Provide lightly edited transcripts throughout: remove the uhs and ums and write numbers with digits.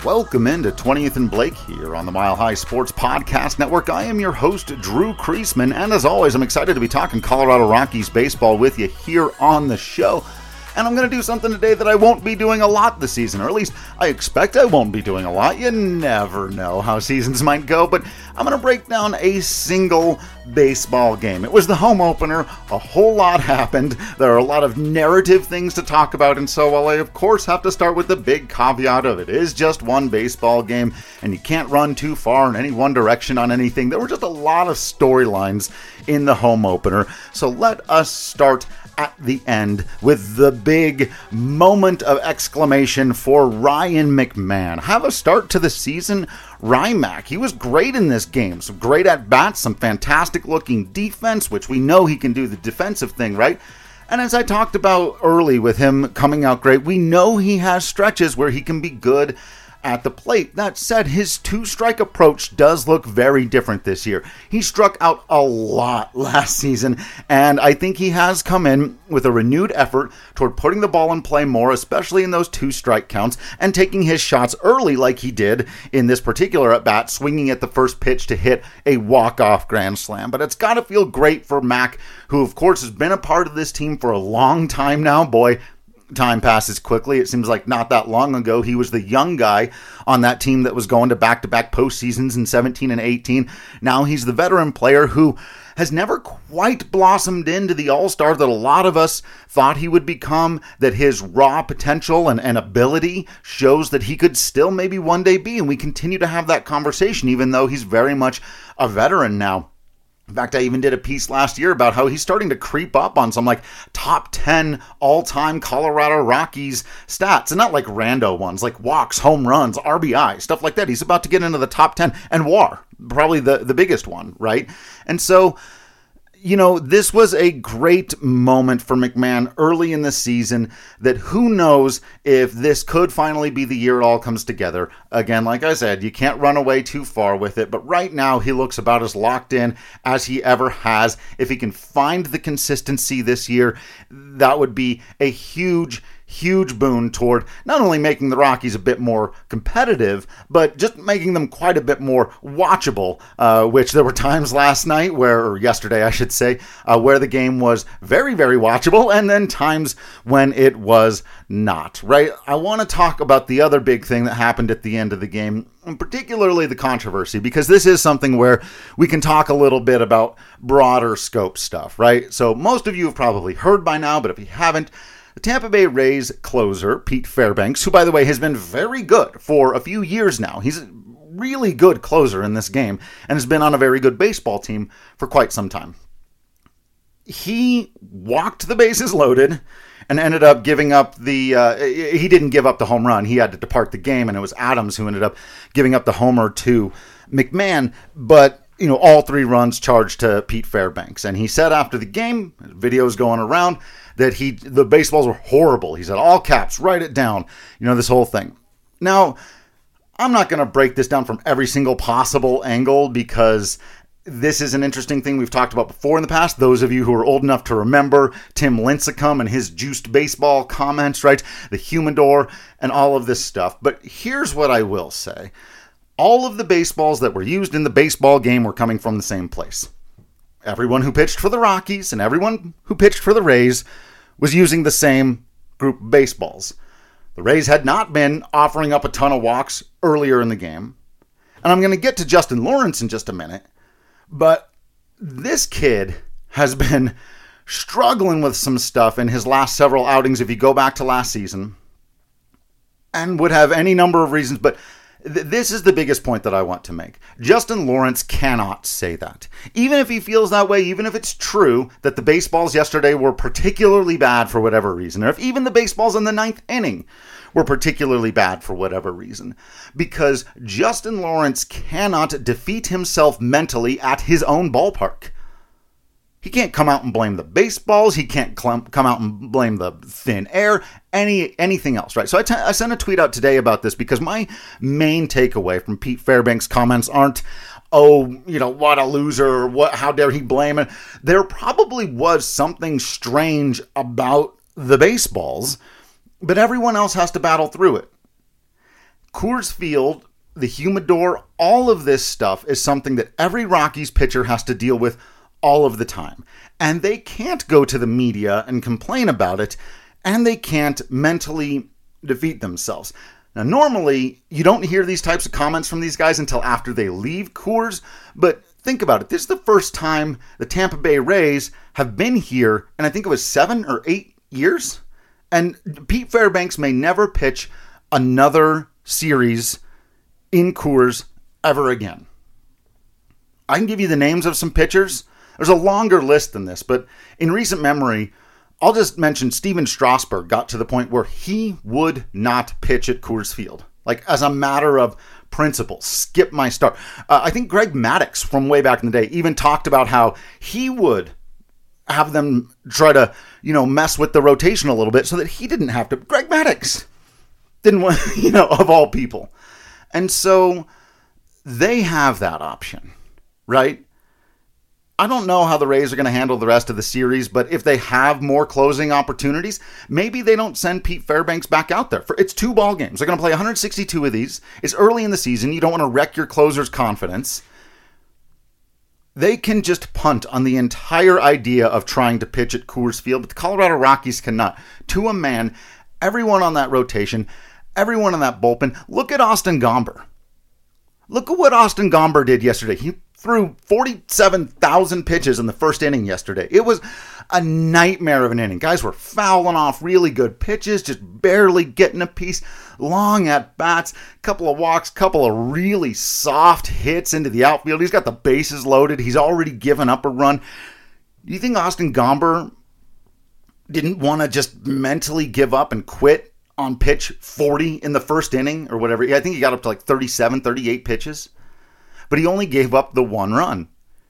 Welcome into 20th and Blake here on the Mile High Sports Podcast Network. I am your host, Drew Kreisman, and as always, I'm excited to be talking Colorado Rockies baseball with you here on the show. And I'm going to do something today that I won't be doing a lot this season, or at least I expect I won't be doing a lot. You never know how seasons might go, but I'm going to break down a single baseball game. It was the home opener. A whole lot happened. There are a lot of narrative things to talk about, and so while I of course have to start with the big caveat of it is just one baseball game, and you can't run too far in any one direction on anything, there were just a lot of storylines in the home opener. So let us start at the end with the big moment of exclamation for Ryan McMahon. Have a start to the season, Rymac. He was great in this game. Some great at-bats, some fantastic looking defense, which we know he can do the defensive thing, right? And as I talked about early with him coming out great, we know he has stretches where he can be good at the plate. That said, his two-strike approach does look very different this year. He struck out a lot last season, and I think he has come in with a renewed effort toward putting the ball in play more, especially in those two-strike counts, and taking his shots early like he did in this particular at-bat, swinging at the first pitch to hit a walk-off grand slam. But it's got to feel great for Mac, who of course has been a part of this team for a long time now. Boy, time passes quickly. It seems like not that long ago he was the young guy on that team that was going to back-to-back postseasons in 17 and 18. Now he's the veteran player who has never quite blossomed into the all-star that a lot of us thought he would become, that his raw potential and ability shows that he could still maybe one day be, and we continue to have that conversation even though he's very much a veteran now. In fact, I even did a piece last year about how he's starting to creep up on some like top 10 all-time Colorado Rockies stats. And not like rando ones, like walks, home runs, RBI, stuff like that. He's about to get into the top 10. And WAR, probably the biggest one, right? And so, you know, this was a great moment for McMahon early in the season that who knows if this could finally be the year it all comes together. Again, like I said, you can't run away too far with it, but right now he looks about as locked in as he ever has. If he can find the consistency this year, that would be a huge boon toward not only making the Rockies a bit more competitive, but just making them quite a bit more watchable, which there were times last night or yesterday I should say, where the game was very, very watchable, and then times when it was not, right? I want to talk about the other big thing that happened at the end of the game, and particularly the controversy, because this is something where we can talk a little bit about broader scope stuff, right? So most of you have probably heard by now, but if you haven't, the Tampa Bay Rays closer, Pete Fairbanks, who, by the way, has been very good for a few years now. He's a really good closer in this game and has been on a very good baseball team for quite some time. He walked the bases loaded and ended up giving up he didn't give up the home run. He had to depart the game, and it was Adams who ended up giving up the homer to McMahon. But you know, all three runs charged to Pete Fairbanks. And he said after the game, videos going around, that the baseballs were horrible. He said, all caps, write it down. You know, this whole thing. Now, I'm not going to break this down from every single possible angle because this is an interesting thing we've talked about before in the past. Those of you who are old enough to remember Tim Lincecum and his juiced baseball comments, right? The humidor and all of this stuff. But here's what I will say. All of the baseballs that were used in the baseball game were coming from the same place. Everyone who pitched for the Rockies and everyone who pitched for the Rays was using the same group of baseballs. The Rays had not been offering up a ton of walks earlier in the game. And I'm going to get to Justin Lawrence in just a minute. But this kid has been struggling with some stuff in his last several outings if you go back to last season. And would have any number of reasons, but this is the biggest point that I want to make. Justin Lawrence cannot say that. Even if he feels that way, even if it's true that the baseballs yesterday were particularly bad for whatever reason, or if even the baseballs in the ninth inning were particularly bad for whatever reason, because Justin Lawrence cannot defeat himself mentally at his own ballpark. He can't come out and blame the baseballs. He can't come out and blame the thin air, anything else, right? So I sent a tweet out today about this because my main takeaway from Pete Fairbanks' comments aren't, oh, you know, what a loser, or how dare he blame it. There probably was something strange about the baseballs, but everyone else has to battle through it. Coors Field, the humidor, all of this stuff is something that every Rockies pitcher has to deal with all of the time. And they can't go to the media and complain about it, and they can't mentally defeat themselves. Now, normally, you don't hear these types of comments from these guys until after they leave Coors, but think about it. This is the first time the Tampa Bay Rays have been here, and I think it was 7 or 8 years. And Pete Fairbanks may never pitch another series in Coors ever again. I can give you the names of some pitchers. There's a longer list than this, but in recent memory, I'll just mention Steven Strasburg got to the point where he would not pitch at Coors Field. Like, as a matter of principle, skip my start. I think Greg Maddux from way back in the day even talked about how he would have them try to, mess with the rotation a little bit so that he didn't have to. Greg Maddux didn't want, of all people. And so they have that option, right? I don't know how the Rays are going to handle the rest of the series, but if they have more closing opportunities, maybe they don't send Pete Fairbanks back out there. It's 2 ball games. They're going to play 162 of these. It's early in the season. You don't want to wreck your closer's confidence. They can just punt on the entire idea of trying to pitch at Coors Field, but the Colorado Rockies cannot. To a man, everyone on that rotation, everyone in that bullpen. Look at Austin Gomber. Look at what Austin Gomber did yesterday. He threw 47,000 pitches in the first inning yesterday. It was a nightmare of an inning. Guys were fouling off really good pitches, just barely getting a piece. Long at bats, couple of walks, couple of really soft hits into the outfield. He's got the bases loaded. He's already given up a run. Do you think Austin Gomber didn't want to just mentally give up and quit on pitch 40 in the first inning or whatever? I think he got up to like 37, 38 pitches. But he only gave up the 1 run.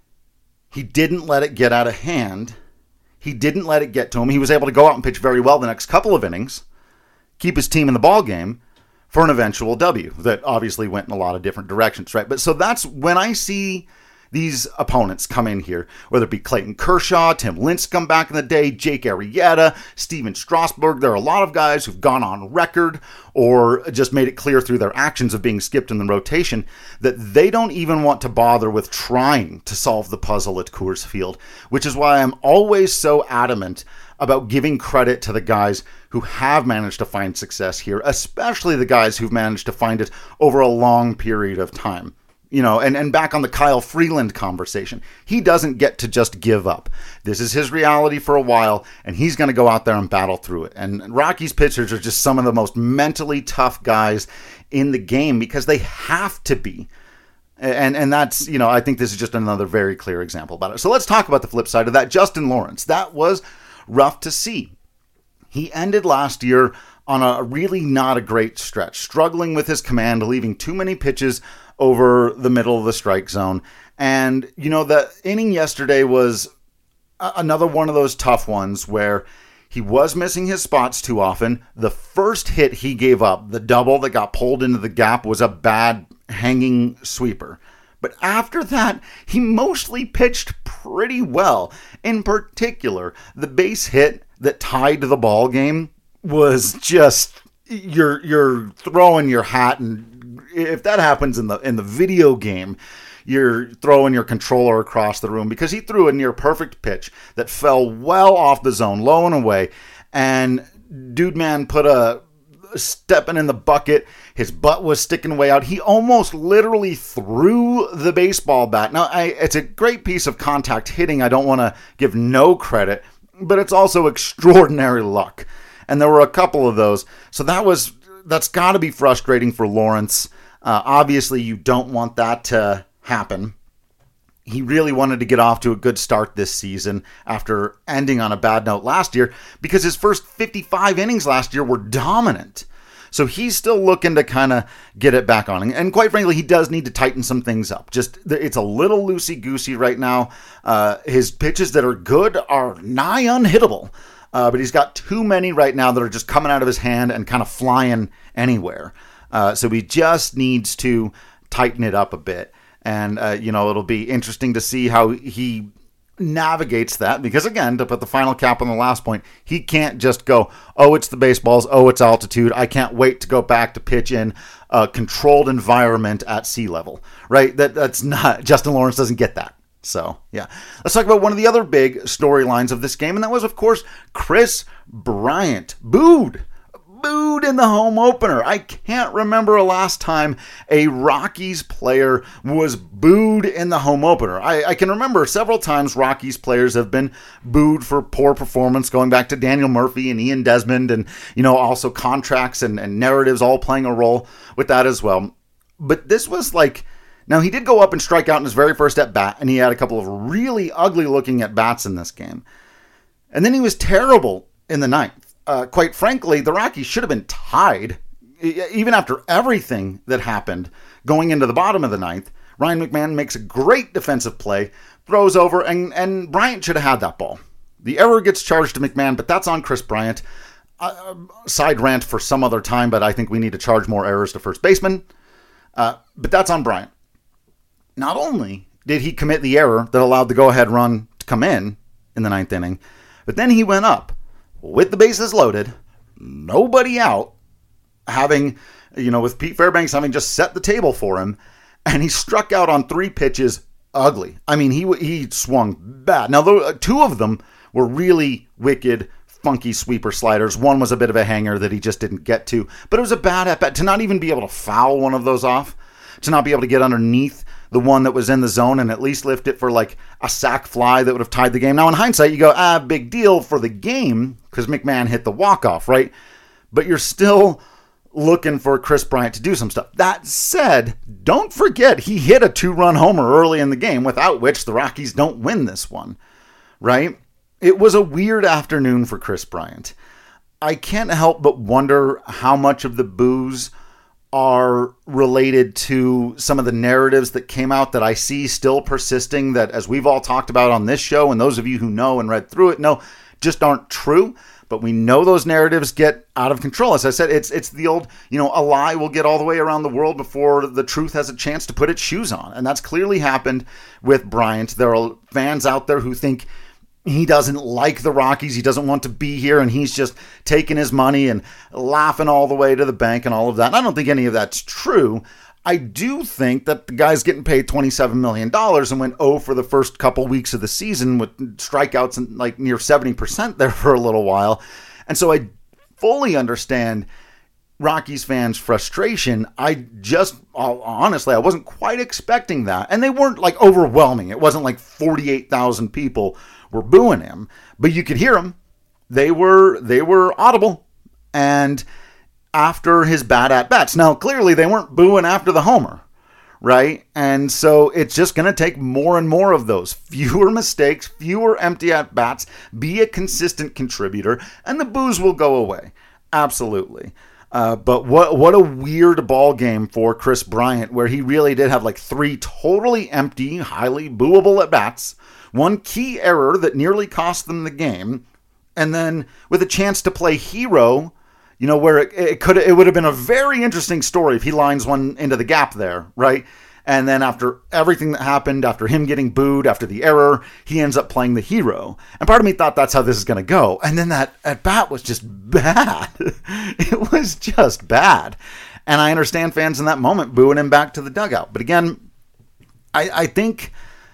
He didn't let it get out of hand. He didn't let it get to him. He was able to go out and pitch very well the next couple of innings, keep his team in the ball game for an eventual W that obviously went in a lot of different directions, right? But so that's when I see these opponents come in here, whether it be Clayton Kershaw, Tim Lincecum back in the day, Jake Arrieta, Steven Strasburg. There are a lot of guys who've gone on record or just made it clear through their actions of being skipped in the rotation that they don't even want to bother with trying to solve the puzzle at Coors Field, which is why I'm always so adamant about giving credit to the guys who have managed to find success here, especially the guys who've managed to find it over a long period of time. And back on the Kyle Freeland conversation, he doesn't get to just give up. This is his reality for a while, and he's going to go out there and battle through it. And Rockies pitchers are just some of the most mentally tough guys in the game because they have to be. And that's, I think this is just another very clear example about it. So let's talk about the flip side of that. Justin Lawrence, that was rough to see. He ended last year on a really not a great stretch, struggling with his command, leaving too many pitches over the middle of the strike zone. And, the inning yesterday was another one of those tough ones where he was missing his spots too often. The first hit he gave up, the double that got pulled into the gap, was a bad hanging sweeper. But after that, he mostly pitched pretty well. In particular, the base hit that tied the ball game was just, you're throwing your hat, and if that happens in the video game, you're throwing your controller across the room, because he threw a near perfect pitch that fell well off the zone, low and away, and dude man put a stepping in the bucket. His butt was sticking way out. He almost literally threw the baseball bat. Now, it's a great piece of contact hitting. I don't want to give no credit, but it's also extraordinary luck. And there were a couple of those. So that's got to be frustrating for Lawrence. Obviously, you don't want that to happen. He really wanted to get off to a good start this season after ending on a bad note last year, because his first 55 innings last year were dominant. So he's still looking to kind of get it back on. And quite frankly, he does need to tighten some things up. Just, it's a little loosey-goosey right now. His pitches that are good are nigh unhittable. But he's got too many right now that are just coming out of his hand and kind of flying anywhere. So he just needs to tighten it up a bit. And, it'll be interesting to see how he navigates that because, again, to put the final cap on the last point, he can't just go, oh, it's the baseballs, oh, it's altitude, I can't wait to go back to pitch in a controlled environment at sea level, right? That's not, Justin Lawrence doesn't get that. So, yeah. Let's talk about one of the other big storylines of this game, and that was, of course, Kris Bryant. Booed in the home opener. I can't remember a last time a Rockies player was booed in the home opener. I can remember several times Rockies players have been booed for poor performance, going back to Daniel Murphy and Ian Desmond, and, also contracts and narratives all playing a role with that as well. But this was like, now he did go up and strike out in his very first at-bat, and he had a couple of really ugly-looking at-bats in this game. And then he was terrible in the ninth. Quite frankly, the Rockies should have been tied, even after everything that happened going into the bottom of the ninth. Ryan McMahon makes a great defensive play, throws over, and Bryant should have had that ball. The error gets charged to McMahon, but that's on Kris Bryant. Side rant for some other time, but I think we need to charge more errors to first baseman. But that's on Bryant. Not only did he commit the error that allowed the go-ahead run to come in the ninth inning, but then he went up with the bases loaded, nobody out, having, with Pete Fairbanks having just set the table for him, and he struck out on 3 pitches ugly. I mean, he swung bad. Now, 2 of them were really wicked, funky sweeper sliders. One was a bit of a hanger that he just didn't get to, but it was a bad at-bat. To not even be able to foul one of those off, to not be able to get underneath the one that was in the zone and at least lift it for like a sac fly that would have tied the game. Now, in hindsight, you go, big deal for the game because McMahon hit the walk-off, right? But you're still looking for Kris Bryant to do some stuff. That said, don't forget he hit a 2-run homer early in the game, without which the Rockies don't win this one, right? It was a weird afternoon for Kris Bryant. I can't help but wonder how much of the boos are related to some of the narratives that came out that I see still persisting, that, as we've all talked about on this show, and those of you who know and read through it know, just aren't true. But we know those narratives get out of control. As I said, it's the old, a lie will get all the way around the world before the truth has a chance to put its shoes on. And that's clearly happened with Bryant. There are fans out there who think he doesn't like the Rockies, he doesn't want to be here, and he's just taking his money and laughing all the way to the bank and all of that. And I don't think any of that's true. I do think that the guy's getting paid $27 million and went 0 for the first couple weeks of the season with strikeouts and like near 70% there for a little while. And so I fully understand Rockies fans' frustration. Honestly, I wasn't quite expecting that. And they weren't like overwhelming. It wasn't like 48,000 people were booing him, but you could hear them. They were audible. And after his bad at-bats. Now, clearly they weren't booing after the homer, right? And so it's just going to take more and more of those. Fewer mistakes, fewer empty at-bats, be a consistent contributor, and the boos will go away. Absolutely. But what a weird ball game for Kris Bryant, where he really did have like 3 totally empty, highly booable at-bats, one key error that nearly cost them the game, and then with a chance to play hero, where it would have been a very interesting story if he lines one into the gap there, right? And then after everything that happened, after him getting booed, after the error, he ends up playing the hero. And part of me thought that's how this is going to go. And then that at-bat was just bad. It was just bad. And I understand fans in that moment booing him back to the dugout. But again, I think,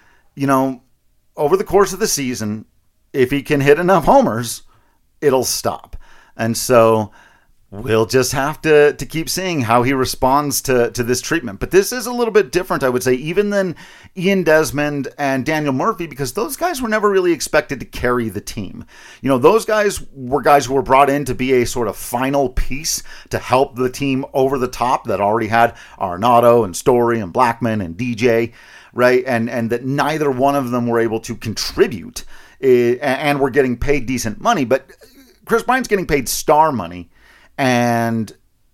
over the course of the season, if he can hit enough homers, it'll stop. And so we'll just have to keep seeing how he responds to this treatment. But this is a little bit different, I would say, even than Ian Desmond and Daniel Murphy, because those guys were never really expected to carry the team. Those guys were guys who were brought in to be a sort of final piece to help the team over the top that already had Arenado and Story and Blackmon and DJ, right? And that neither one of them were able to contribute and were getting paid decent money. But Kris Bryant's getting paid star money, and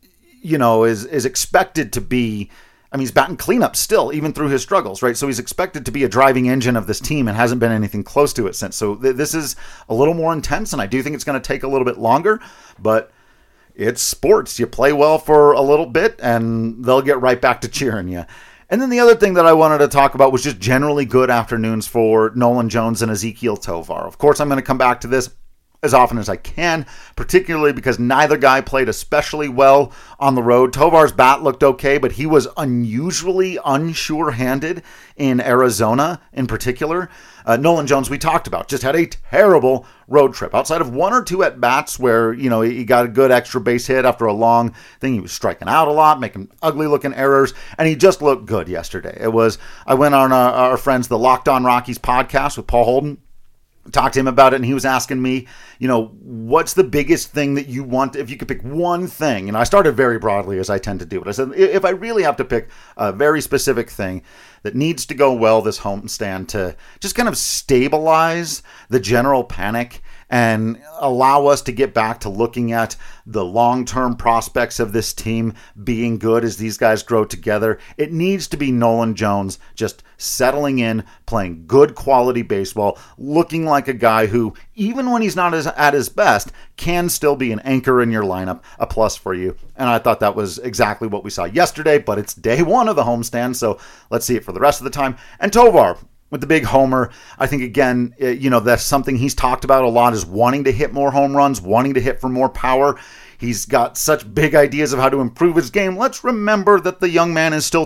is expected to be, he's batting cleanup still, even through his struggles, right? So he's expected to be a driving engine of this team and hasn't been anything close to it since. So this is a little more intense, and I do think it's going to take a little bit longer, but it's sports. You play well for a little bit and they'll get right back to cheering you. And then the other thing that I wanted to talk about was just generally good afternoons for Nolan Jones and Ezequiel Tovar. Of course, I'm going to come back to this as often as I can, particularly because neither guy played especially well on the road. Tovar's bat looked okay, but he was unusually unsure-handed in Arizona in particular. Nolan Jones, we talked about, just had a terrible road trip. Outside of one or two at-bats where, he got a good extra base hit after a long thing, he was striking out a lot, making ugly-looking errors, and he just looked good yesterday. I went on our friends, the Locked On Rockies podcast with Paul Holden, talked to him about it, and he was asking me, what's the biggest thing that you want if you could pick one thing? And I started very broadly, as I tend to do. But I said, if I really have to pick a very specific thing that needs to go well this homestand to just kind of stabilize the general panic and allow us to get back to looking at the long-term prospects of this team being good as these guys grow together, it needs to be Nolan Jones just settling in, playing good quality baseball, looking like a guy who, even when he's not at his best, can still be an anchor in your lineup, a plus for you. And I thought that was exactly what we saw yesterday, but it's day one of the homestand, so let's see it for the rest of the time. And Tovar, with the big homer, I think, again, that's something he's talked about a lot, is wanting to hit more home runs, wanting to hit for more power. He's got such big ideas of how to improve his game. Let's remember that the young man is still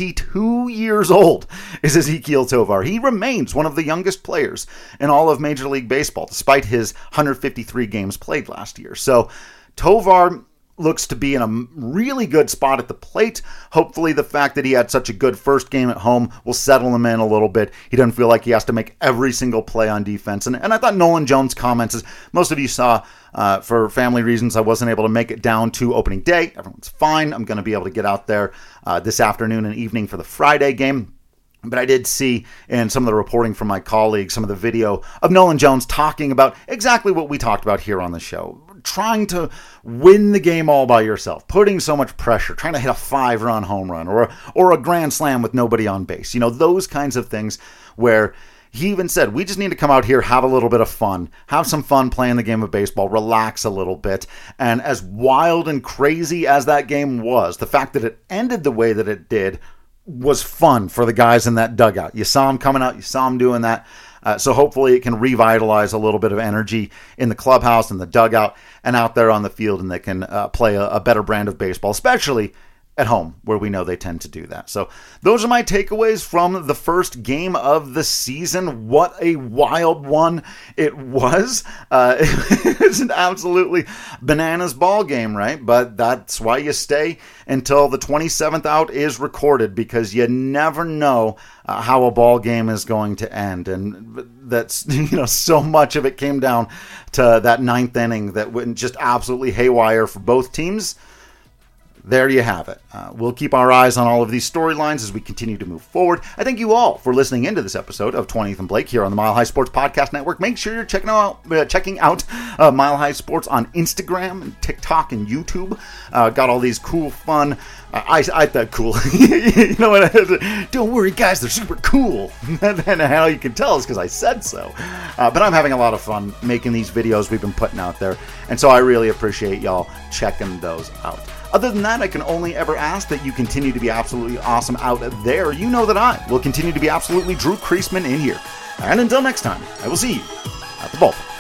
22 years old, is Ezequiel Tovar. He remains one of the youngest players in all of Major League Baseball, despite his 153 games played last year. So Tovar looks to be in a really good spot at the plate. Hopefully the fact that he had such a good first game at home will settle him in a little bit. He doesn't feel like he has to make every single play on defense. And I thought Nolan Jones' comments, as most of you saw, for family reasons, I wasn't able to make it down to opening day. Everyone's fine. I'm going to be able to get out there this afternoon and evening for the Friday game. But I did see in some of the reporting from my colleagues, some of the video of Nolan Jones talking about exactly what we talked about here on the show. Trying to win the game all by yourself, putting so much pressure, trying to hit a 5-run home run or a grand slam with nobody on base. Those kinds of things where he even said, we just need to come out here, have a little bit of fun, have some fun playing the game of baseball, relax a little bit. And as wild and crazy as that game was, the fact that it ended the way that it did was fun for the guys in that dugout. You saw him coming out, you saw him doing that. So hopefully it can revitalize a little bit of energy in the clubhouse and the dugout and out there on the field, and they can play a better brand of baseball, especially at home, where we know they tend to do that. So those are my takeaways from the first game of the season. What a wild one it was. It was an absolutely bananas ball game, right? But that's why you stay until the 27th out is recorded, because you never know how a ball game is going to end. And that's, so much of it came down to that ninth inning that went just absolutely haywire for both teams. There you have it. We'll keep our eyes on all of these storylines as we continue to move forward. I thank you all for listening into this episode of 20th and Blake here on the Mile High Sports Podcast Network. Make sure you're checking out Mile High Sports on Instagram and TikTok and YouTube. Got all these cool, fun. I thought cool. Don't worry, guys, they're super cool. And how you can tell is because I said so. But I'm having a lot of fun making these videos we've been putting out there. And so I really appreciate y'all checking those out. Other than that, I can only ever ask that you continue to be absolutely awesome out there. You know that I will continue to be absolutely Drew Creasman in here. And until next time, I will see you at the ballpark.